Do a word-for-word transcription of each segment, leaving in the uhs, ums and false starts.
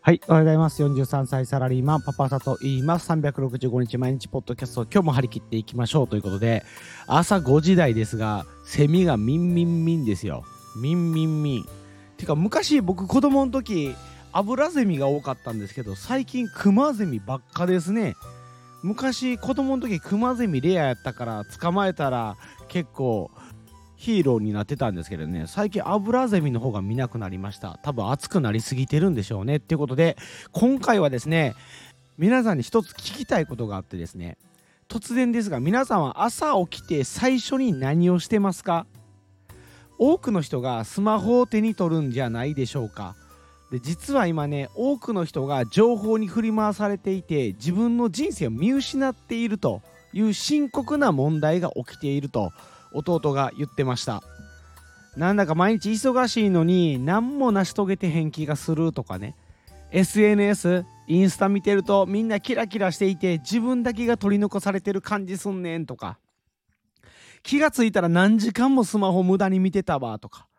はい、おはようございます。よんじゅうさんさいサラリーマンパパサと言います。さんびゃくろくじゅうごにち毎日ポッドキャスト、今日も張り切っていきましょうということで、朝ごじ台ですが、セミがミンミンミンですよ。ミンミンミン。てか昔僕子供の時アブラゼミが多かったんですけど、最近クマゼミばっかですね。昔子供の時クマゼミレアやったから捕まえたら結構ヒーローになってたんですけどね、最近アブラゼミの方が見なくなりました。多分暑くなりすぎてるんでしょうね。っていうことで、今回はですね、皆さんに一つ聞きたいことがあってですね、突然ですが、皆さんは朝起きて最初に何をしてますか？多くの人がスマホを手に取るんじゃないでしょうか。で、実は今ね、多くの人が情報に振り回されていて、自分の人生を見失っているという深刻な問題が起きていると弟が言ってました。なんだか毎日忙しいのに何も成し遂げてへん気がするとかね、 エスエヌエス インスタ見てるとみんなキラキラしていて自分だけが取り残されてる感じすんねんとか、気がついたら何時間もスマホ無駄に見てたわとか、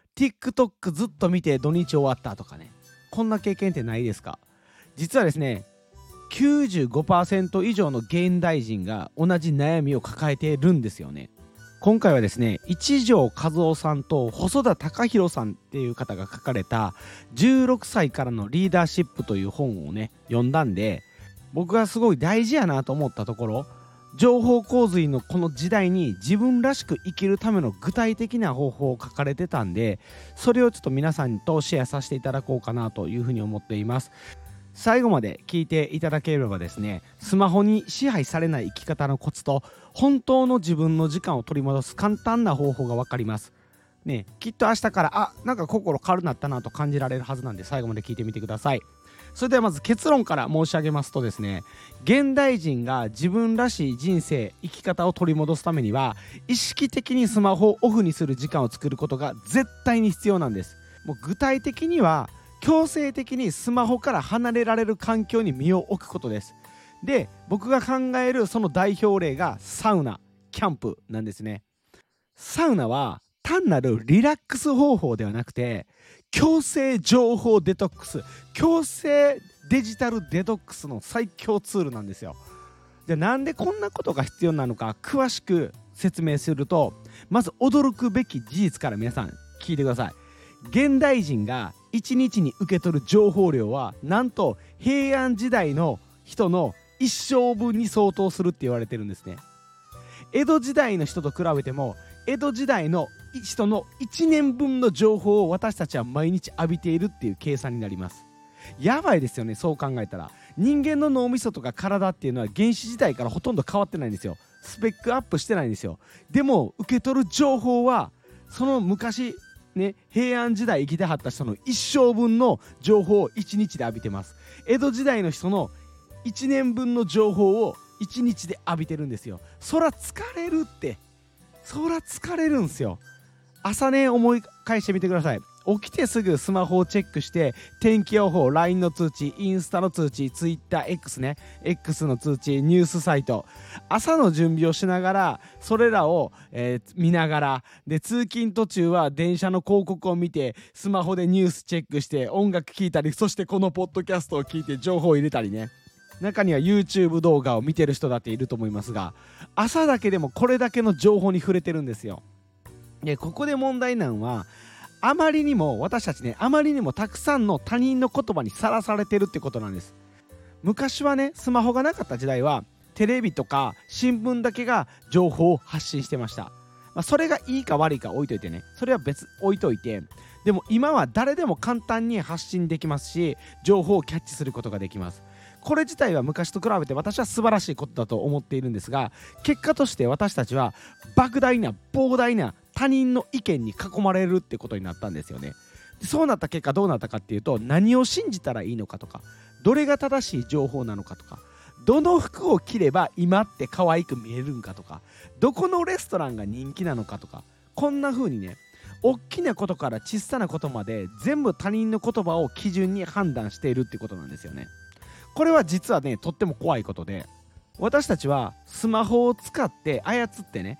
TikTok ずっと見て土日終わったとかね、こんな経験ってないですか？実はですね、きゅうじゅうごパーセント 以上の現代人が同じ悩みを抱えているんですよね。今回はですね、一条和夫さんと細田隆弘さんっていう方が書かれたじゅうろくさいからのリーダーシップという本をね読んだんで、僕がすごい大事やなと思ったところ、情報洪水のこの時代に自分らしく生きるための具体的な方法を書かれてたんで、それをちょっと皆さんとシェアさせていただこうかなというふうに思っています。最後まで聞いていただければですね、スマホに支配されない生き方のコツと本当の自分の時間を取り戻す簡単な方法が分かりますね。きっと明日からあなんか心軽なったなと感じられるはずなんで、最後まで聞いてみてください。それではまず結論から申し上げますとですね、現代人が自分らしい人生生き方を取り戻すためには、意識的にスマホをオフにする時間を作ることが絶対に必要なんです。もう具体的には強制的にスマホから離れられる環境に身を置くことです。で、僕が考えるその代表例がサウナ、キャンプなんですね。サウナは単なるリラックス方法ではなくて、強制情報デトックス、強制デジタルデトックスの最強ツールなんですよ。で、なんでこんなことが必要なのか詳しく説明すると、まず驚くべき事実から皆さん聞いてください。現代人がいちにちに受け取る情報量はなんと平安時代の人の一生分に相当するって言われてるんですね。江戸時代の人と比べても、江戸時代の人のいちねんぶんの情報を私たちは毎日浴びているっていう計算になります。やばいですよね。そう考えたら人間の脳みそとか体っていうのは原始時代からほとんど変わってないんですよ。スペックアップしてないんですよ。でも受け取る情報はその昔ね、平安時代生きてはった人の一生分の情報をいちにちで浴びてます。江戸時代の人のいちねんぶんの情報をいちにちで浴びてるんですよ。そら疲れるって、そら疲れるんすよ。朝ね、思い返してみてください。起きてすぐスマホをチェックして、天気予報、 ライン の通知、インスタの通知、 TwitterX ね X の通知、ニュースサイト、朝の準備をしながらそれらを、えー見ながら、で通勤途中は電車の広告を見て、スマホでニュースチェックして音楽聴いたり、そしてこのポッドキャストを聞いて情報を入れたりね。中には YouTube 動画を見てる人だっていると思いますが、朝だけでもこれだけの情報に触れてるんですよ。で、ここで問題なのは、あまりにも私たちね、あまりにもたくさんの他人の言葉にさらされてるってことなんです。昔はね、スマホがなかった時代はテレビとか新聞だけが情報を発信してました。まあ、それがいいか悪いか置いといてね、それは別置いといて、でも今は誰でも簡単に発信できますし、情報をキャッチすることができます。これ自体は昔と比べて私は素晴らしいことだと思っているんですが、結果として私たちは莫大な膨大な他人の意見に囲まれるってことになったんですよね。で、そうなった結果どうなったかっていうと、何を信じたらいいのかとか、どれが正しい情報なのかとか、どの服を着れば今って可愛く見えるんかとか、どこのレストランが人気なのかとか、こんな風にね、大きなことから小さなことまで全部他人の言葉を基準に判断しているってことなんですよね。これは実はね、とっても怖いことで、私たちはスマホを使って操ってね、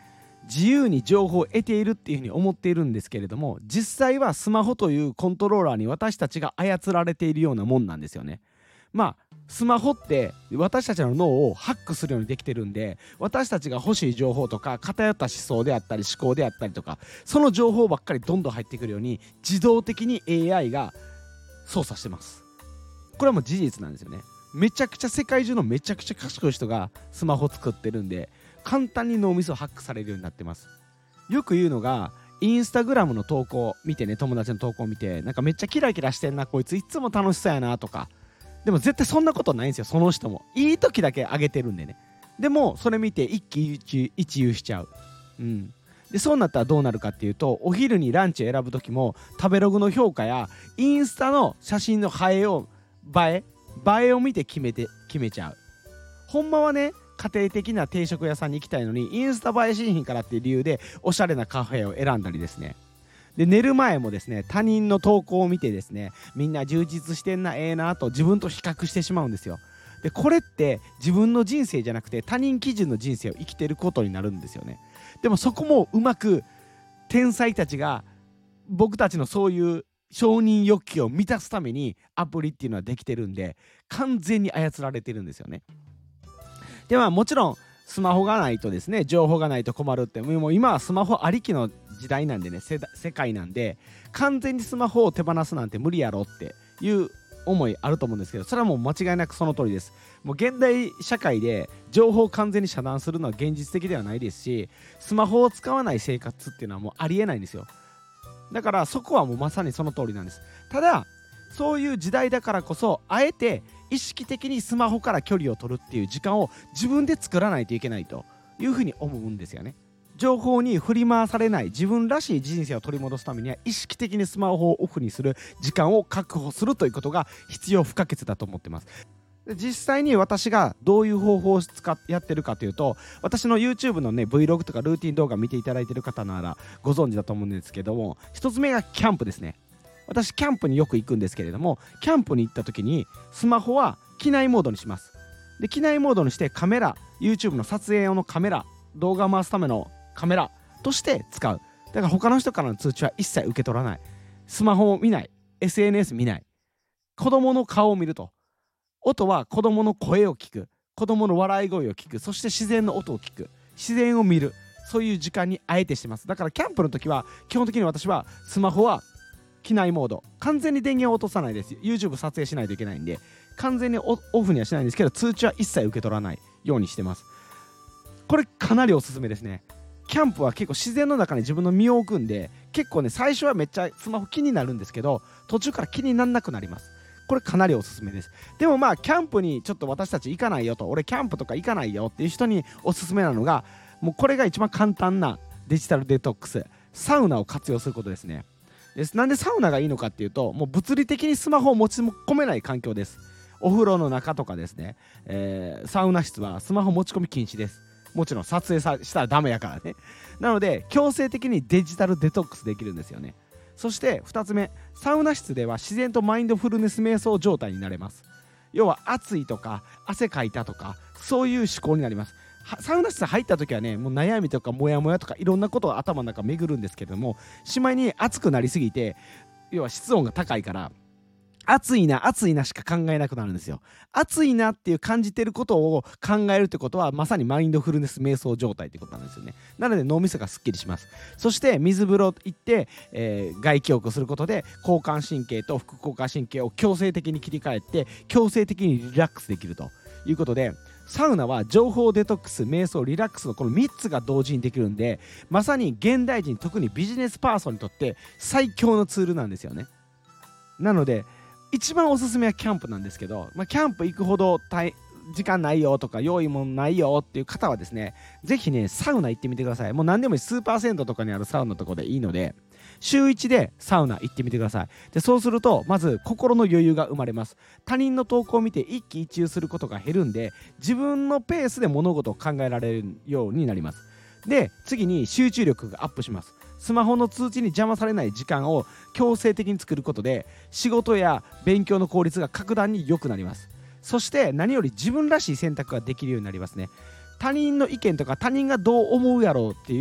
自由に情報を得ているっていうふうに思っているんですけれども、実際はスマホというコントローラーに私たちが操られているようなもんなんですよね。まあスマホって私たちの脳をハックするようにできてるんで、私たちが欲しい情報とか偏った思想であったり思考であったりとか、その情報ばっかりどんどん入ってくるように自動的に エーアイ が操作してます。これはもう事実なんですよね。めちゃくちゃ世界中のめちゃくちゃ賢い人がスマホ作ってるんで、簡単に脳みそをハックされるようになってます。よく言うのが、インスタグラムの投稿見てね、友達の投稿見て、なんかめっちゃキラキラしてんなこいつ、いつも楽しそうやなとか。でも絶対そんなことないんですよ。その人もいい時だけ上げてるんでね。でもそれ見て一喜一憂しちゃう。うんでそうなったらどうなるかっていうと、お昼にランチを選ぶ時も食べログの評価やインスタの写真の映えを映え映えを見て決めて決めちゃう。ほんまはね、家庭的な定食屋さんに行きたいのにインスタ映えしひんからっていう理由でおしゃれなカフェを選んだりですね。で寝る前もですね、他人の投稿を見てですね、みんな充実してんな、ええなと自分と比較してしまうんですよ。でこれって自分の人生じゃなくて他人基準の人生を生きてることになるんですよね。でもそこもうまく天才たちが僕たちのそういう承認欲求を満たすためにアプリっていうのはできてるんで、完全に操られてるんですよね。ではもちろんスマホがないとですね、情報がないと困るって、もう今はスマホありきの時代なんでね、世世界なんで、完全にスマホを手放すなんて無理やろっていう思いあると思うんですけど、それはもう間違いなくその通りです。もう現代社会で情報を完全に遮断するのは現実的ではないですし、スマホを使わない生活っていうのはもうありえないんですよ。だからそこはもうまさにその通りなんです。ただそういう時代だからこそ、あえて意識的にスマホから距離を取るっていう時間を自分で作らないといけないというふうに思うんですよね。情報に振り回されない自分らしい人生を取り戻すためには、意識的にスマホをオフにする時間を確保するということが必要不可欠だと思ってます。で実際に私がどういう方法を使っやってるかというと、私の YouTube のね Vlog とかルーティン動画見ていただいている方ならご存知だと思うんですけども、一つ目がキャンプですね。私キャンプによく行くんですけれども、キャンプに行った時にスマホは機内モードにします。で機内モードにしてカメラ YouTube の撮影用のカメラ、動画を回すためのカメラとして使う。だから他の人からの通知は一切受け取らない。スマホを見ない。 エスエヌエス 見ない。子供の顔を見ると、音は子供の声を聞く、子供の笑い声を聞く、そして自然の音を聞く、自然を見る、そういう時間にあえてしてます。だからキャンプの時は基本的に私はスマホは機内モード、完全に電源を落とさないです。 YouTube 撮影しないといけないんで完全にオフにはしないんですけど、通知は一切受け取らないようにしてます。これかなりおすすめですね。キャンプは結構自然の中に自分の身を置くんで、結構ね最初はめっちゃスマホ気になるんですけど、途中から気にならなくなります。これかなりおすすめです。でもまあキャンプにちょっと私たち行かないよと、俺キャンプとか行かないよっていう人におすすめなのが、もうこれが一番簡単なデジタルデトックス、サウナを活用することですね。です。なんでサウナがいいのかっていうと、もう物理的にスマホを持ち込めない環境です。お風呂の中とかですね、えー、サウナ室はスマホ持ち込み禁止です。もちろん撮影さしたらダメやからね。なので強制的にデジタルデトックスできるんですよね。そしてふたつめ、サウナ室では自然とマインドフルネス瞑想状態になれます。要は暑いとか汗かいたとかそういう思考になります。サウナ室入った時はね、もう悩みとかモヤモヤとかいろんなことが頭の中巡るんですけれども、しまいに暑くなりすぎて、要は室温が高いから暑いな暑いなしか考えなくなるんですよ。暑いなっていう感じてることを考えるってことはまさにマインドフルネス瞑想状態ってことなんですよね。なので脳みそがすっきりします。そして水風呂行って、えー、外気浴することで交感神経と副交感神経を強制的に切り替えて強制的にリラックスできるということで、サウナは情報デトックス、瞑想、リラックスのこのみっつが同時にできるんで、まさに現代人、特にビジネスパーソンにとって最強のツールなんですよね。なので一番おすすめはキャンプなんですけど、まあ、キャンプ行くほど時間ないよとか用意もないよっていう方はですね、ぜひねサウナ行ってみてください。もう何でもいい、数パーセントとかにあるサウナとかでいいので週いちでサウナ行ってみてください。でそうするとまず心の余裕が生まれます。他人の投稿を見て一喜一憂することが減るんで、自分のペースで物事を考えられるようになります。で次に集中力がアップします。スマホの通知に邪魔されない時間を強制的に作ることで仕事や勉強の効率が格段に良くなります。そして何より自分らしい選択ができるようになりますね。他人の意見とか他人がどう思うやろうっていう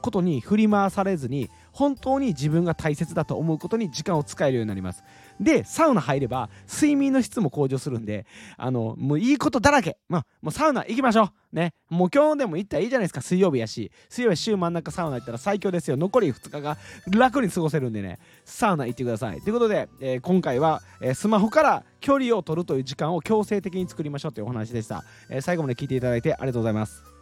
ことに振り回されずに、本当に自分が大切だと思うことに時間を使えるようになります。でサウナ入れば睡眠の質も向上するんで、あのもういいことだらけ。まあもうサウナ行きましょうね。もう今日でも行ったらいいじゃないですか。水曜日やし、水曜日週真ん中サウナ行ったら最強ですよ。残りふつかが楽に過ごせるんでね、サウナ行ってくださいということで、えー今回は、えースマホから距離を取るという時間を強制的に作りましょうというお話でした。えー最後まで聞いていただいてありがとうございます。